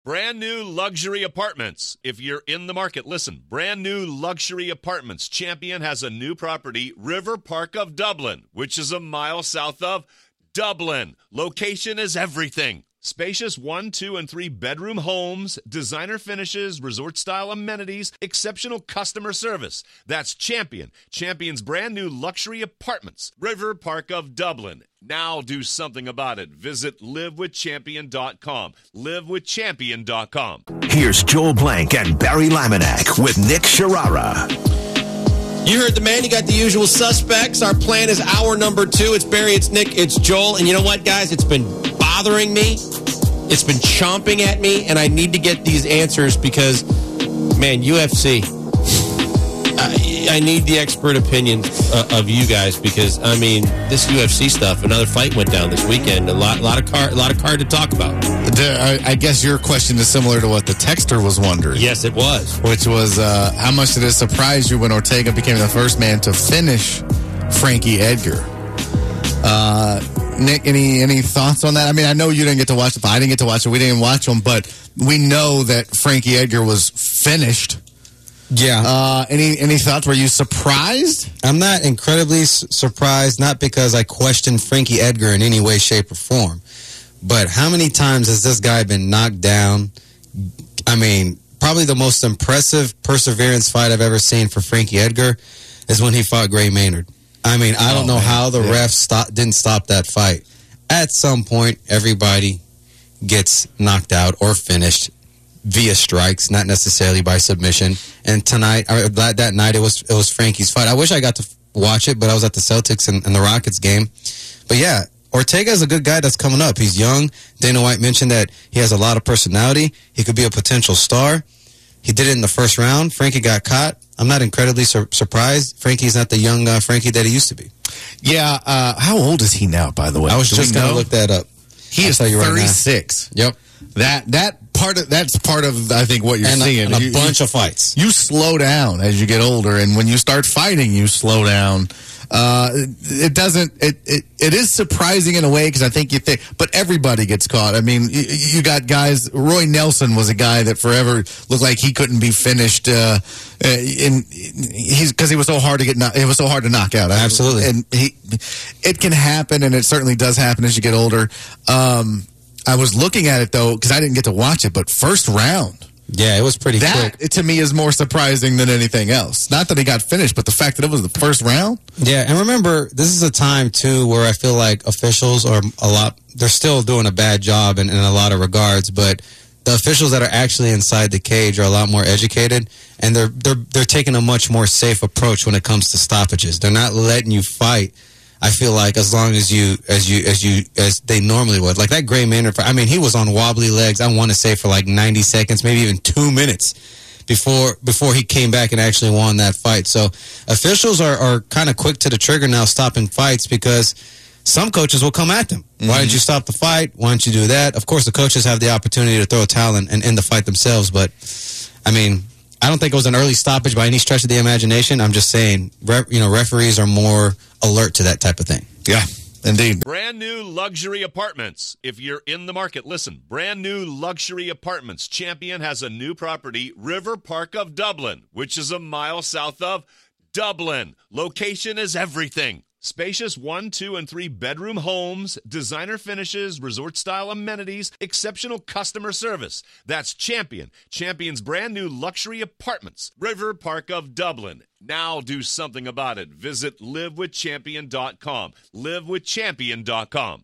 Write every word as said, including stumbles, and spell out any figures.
Brand new luxury apartments. If you're in the market, listen. Brand new luxury apartments. Champion has a new property, River Park of Dublin, which is a mile south of Dublin. Location is everything. Spacious one, two, and three bedroom homes, designer finishes, resort-style amenities, exceptional customer service. That's Champion. Champion's brand new luxury apartments, River Park of Dublin. Now do something about it. Visit live with champion dot com. live with champion dot com. Here's Joel Blank and Barry Laminack with Nick Sharara. You heard the man. You got the usual suspects. Our plan is hour number two. It's Barry, it's Nick, it's Joel. And you know what, guys? It's been bothering me. It's been chomping at me, and I need to get these answers because, man, U F C. I, I need the expert opinion uh, of you guys because, I mean, this U F C stuff. Another fight went down this weekend. A lot, lot of card, a lot of card to talk about. I guess your question is similar to what the texter was wondering. Yes, it was. Which was, uh, how much did it surprise you when Ortega became the first man to finish Frankie Edgar? Uh, Nick, any any thoughts on that? I mean, I know you didn't get to watch it. I didn't get to watch it. We didn't watch them, but we know that Frankie Edgar was finished. Yeah. Uh, any any thoughts? Were you surprised? I'm not incredibly su- surprised, not because I question Frankie Edgar in any way, shape, or form, but how many times has this guy been knocked down? I mean, probably the most impressive perseverance fight I've ever seen for Frankie Edgar is when he fought Gray Maynard. I mean, I don't oh, know man. how the yeah. refs stop, didn't stop that fight. At some point, everybody gets knocked out or finished via strikes, not necessarily by submission. And tonight, or that night, it was it was Frankie's fight. I wish I got to watch it, but I was at the Celtics and, and the Rockets game. But yeah, Ortega is a good guy that's coming up. He's young. Dana White mentioned that he has a lot of personality. He could be a potential star. He did it in the first round. Frankie got caught. I'm not incredibly sur- surprised. Frankie's not the young uh, Frankie that he used to be. Yeah. Uh, how old is he now, by the way? I was Do just going to look that up. He I'll is thirty-six. Right yep. That that part of that's part of I think what you're and seeing. A, and a you, bunch you, of fights. You slow down as you get older, and when you start fighting, you slow down. Uh, it doesn't. It, it it is surprising in a way because I think you think, but everybody gets caught. I mean, you, you got guys. Roy Nelson was a guy that forever looked like he couldn't be finished. Uh, in he's because he was so hard to get. It was so hard to knock out. Absolutely, and he. It can happen, and it certainly does happen as you get older. Um, I was looking at it though because I didn't get to watch it, but first round. Yeah, it was pretty that, quick. To me, is more surprising than anything else. Not that he got finished, but the fact that it was the first round. Yeah, and remember, this is a time, too, where I feel like officials are a lot, they're still doing a bad job in, in a lot of regards, but the officials that are actually inside the cage are a lot more educated, and they're they're they're taking a much more safe approach when it comes to stoppages. They're not letting you fight. I feel like as long as you as you as you as they normally would, like that Gray Maynard fight. I mean, he was on wobbly legs. I want to say for like ninety seconds, maybe even two minutes before before he came back and actually won that fight. So officials are are kind of quick to the trigger now, stopping fights because some coaches will come at them. Mm-hmm. Why didn't you stop the fight? Why didn't you do that? Of course, the coaches have the opportunity to throw a towel and, and end the fight themselves. But I mean, I don't think it was an early stoppage by any stretch of the imagination. I'm just saying, re- you know, referees are more alert to that type of thing. Yeah, indeed. Brand new luxury apartments. If you're in the market, listen. Brand new luxury apartments. Champion has a new property, River Park of Dublin, which is a mile south of Dublin. Location is everything. Spacious one, two, and three bedroom homes, designer finishes, resort-style amenities, exceptional customer service. That's Champion. Champion's brand new luxury apartments, River Park of Dublin. Now do something about it. Visit live with champion dot com. live with champion dot com.